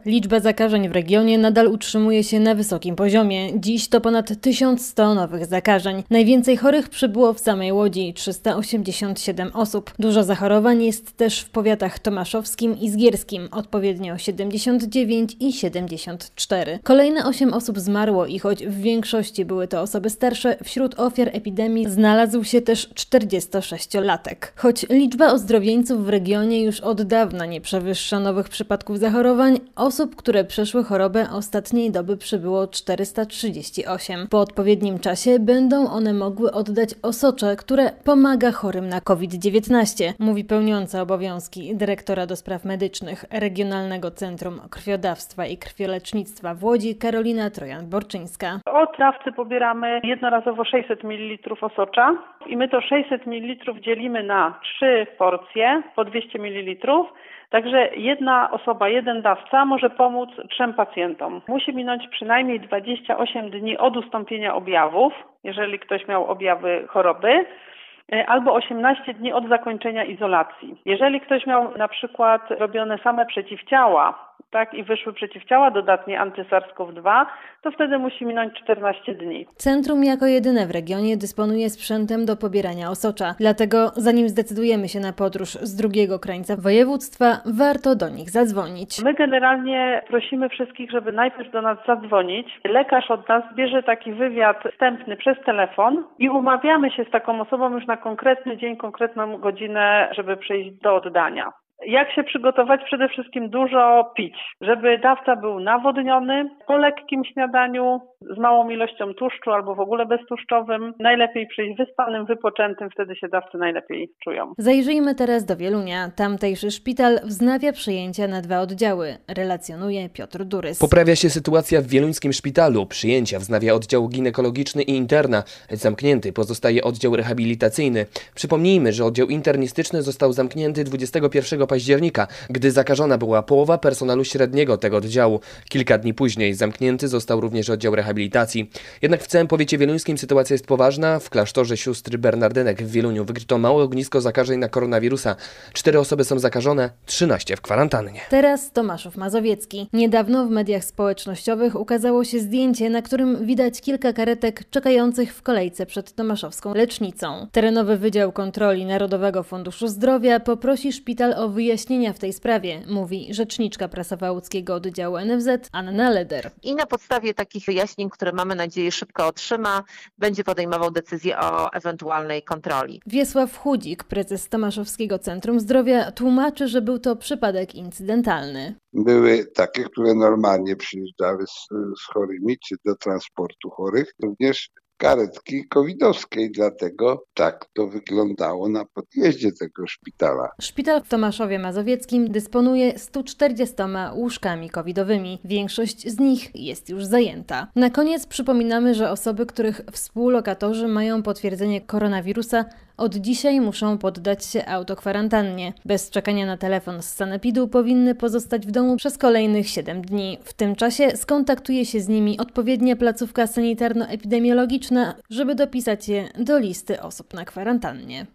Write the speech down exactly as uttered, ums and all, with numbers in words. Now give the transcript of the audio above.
Liczba zakażeń w regionie nadal utrzymuje się na wysokim poziomie. Dziś to ponad tysiąc sto nowych zakażeń. Najwięcej chorych przybyło w samej Łodzi – trzysta osiemdziesiąt siedem osób. Dużo zachorowań jest też w powiatach tomaszowskim i zgierskim, odpowiednio siedemdziesiąt dziewięć i siedemdziesiąt cztery. Kolejne osiem osób zmarło i choć w większości były to osoby starsze, wśród ofiar epidemii znalazł się też czterdziestosześciolatek. Choć liczba ozdrowieńców w regionie już od dawna nie przewyższa nowych przypadków zachorowań, osób, które przeszły chorobę ostatniej doby przybyło czterysta trzydzieści osiem. Po odpowiednim czasie będą one mogły oddać osocze, które pomaga chorym na COVID dziewiętnaście, mówi pełniąca obowiązki dyrektora do spraw medycznych Regionalnego Centrum Krwiodawstwa i Krwiolecznictwa w Łodzi Karolina Trojan-Borczyńska. Od dawcy pobieramy jednorazowo sześćset mililitrów osocza i my to sześćset mililitrów dzielimy na trzy porcje po dwieście mililitrów. Także jedna osoba, jeden dawca może pomóc trzem pacjentom. Musi minąć przynajmniej dwadzieścia osiem dni od ustąpienia objawów, jeżeli ktoś miał objawy choroby, albo osiemnaście dni od zakończenia izolacji. Jeżeli ktoś miał na przykład robione same przeciwciała, tak, i wyszły przeciwciała dodatnie anty-SARS-CoV dwa, to wtedy musi minąć czternaście dni. Centrum jako jedyne w regionie dysponuje sprzętem do pobierania osocza. Dlatego zanim zdecydujemy się na podróż z drugiego krańca województwa, warto do nich zadzwonić. My generalnie prosimy wszystkich, żeby najpierw do nas zadzwonić. Lekarz od nas bierze taki wywiad wstępny przez telefon i umawiamy się z taką osobą już na konkretny dzień, konkretną godzinę, żeby przyjść do oddania. Jak się przygotować? Przede wszystkim dużo pić, żeby dawca był nawodniony, po lekkim śniadaniu, z małą ilością tłuszczu albo w ogóle beztłuszczowym. Najlepiej przyjść wyspanym, wypoczętym, wtedy się dawcy najlepiej czują. Zajrzyjmy teraz do Wielunia. Tamtejszy szpital wznawia przyjęcia na dwa oddziały, relacjonuje Piotr Durys. Poprawia się sytuacja w wieluńskim szpitalu. Przyjęcia wznawia oddział ginekologiczny i interna. Zamknięty pozostaje oddział rehabilitacyjny. Przypomnijmy, że oddział internistyczny został zamknięty dwudziestego pierwszego października, gdy zakażona była połowa personelu średniego tego oddziału. Kilka dni później zamknięty został również oddział rehabilitacji. Jednak w całym powiecie wieluńskim sytuacja jest poważna. W klasztorze sióstr Bernardynek w Wieluniu wykryto małe ognisko zakażeń na koronawirusa. Cztery osoby są zakażone, trzynaście w kwarantannie. Teraz Tomaszów Mazowiecki. Niedawno w mediach społecznościowych ukazało się zdjęcie, na którym widać kilka karetek czekających w kolejce przed tomaszowską lecznicą. Terenowy Wydział Kontroli Narodowego Funduszu Zdrowia poprosi szpital o wyjaśnienia w tej sprawie, mówi rzeczniczka prasowa łódzkiego oddziału N F Z Anna Leder. I na podstawie takich wyjaśnień, które mamy nadzieję szybko otrzyma, będzie podejmował decyzję o ewentualnej kontroli. Wiesław Chudzik, prezes Tomaszowskiego Centrum Zdrowia, tłumaczy, że był to przypadek incydentalny. Były takie, które normalnie przyjeżdżały z, z chorymi, czy do transportu chorych, również karetki covidowskiej, dlatego tak to wyglądało na podjeździe tego szpitala. Szpital w Tomaszowie Mazowieckim dysponuje stu czterdziestoma łóżkami covidowymi. Większość z nich jest już zajęta. Na koniec przypominamy, że osoby, których współlokatorzy mają potwierdzenie koronawirusa, od dzisiaj muszą poddać się autokwarantannie. Bez czekania na telefon z sanepidu powinny pozostać w domu przez kolejnych siedem dni. W tym czasie skontaktuje się z nimi odpowiednia placówka sanitarno-epidemiologiczna, żeby dopisać je do listy osób na kwarantannie.